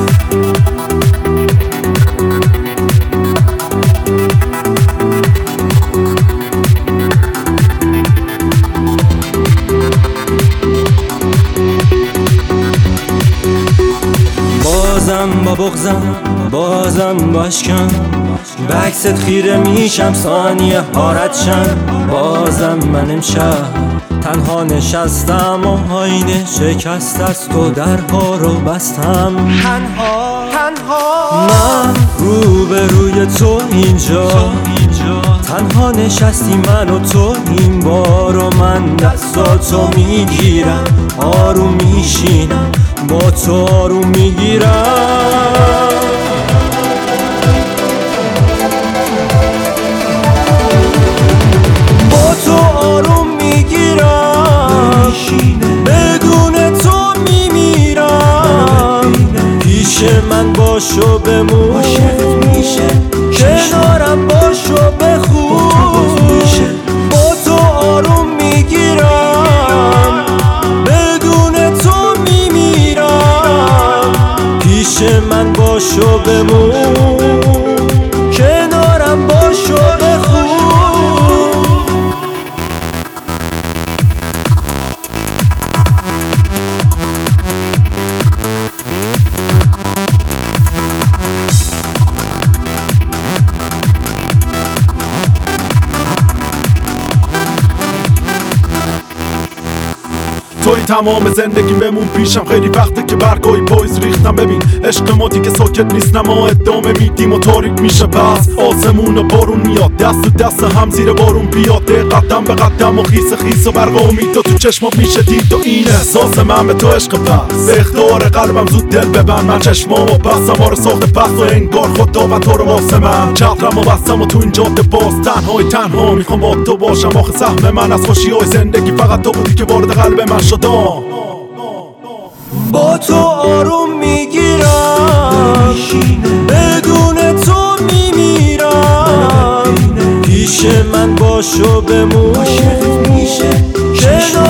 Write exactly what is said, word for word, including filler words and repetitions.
بازم با بغزم بازم باشکم به عکست خیره میشم ثانیه هارتشم. بازم من امشب تنها نشستم و آینه شکست است و درها رو بستم. تنها تنها من روبروی تو اینجا تنها نشستی من و تو این بار و من دستاتو میگیرم آروم میشینم با تو آروم میگیرم. با تو آروم میگیرم بدون تو میمیرم. پیش من باش و بمون کنارم باش و بخون. با تو آروم میگیرم بدون تو میمیرم. پیش من باش و بمون کنارم باش و بخون. توی تمام زندگی بمون پیشم. خیلی وقته که برگای پاییز ریختم. ببین عشق ما دیگه ساکت نیست نه ما ادامه میدیم و تاریک میشه پس آسمون و بارون میاد دست و دست هم زیر بارون بیاد. قدم به قدم و خیس خیس و برق امید تو چشمات میشه دید و این احساس من به تو عشق پس به اختیار قلبم زود دل ببند. من چشمامو بستم ما رو ساخت پس و انگار خداوند تو رو واسه من. چترم و بستم و تو این جاده باز تنهای تنها میخوام با تو باشم. آخه سهم من از خوشی های زندگی فقط تو بودی که وارد قلب من شد. با تو آروم میگیرم بدون تو میمیرم. پیش من باش و بمون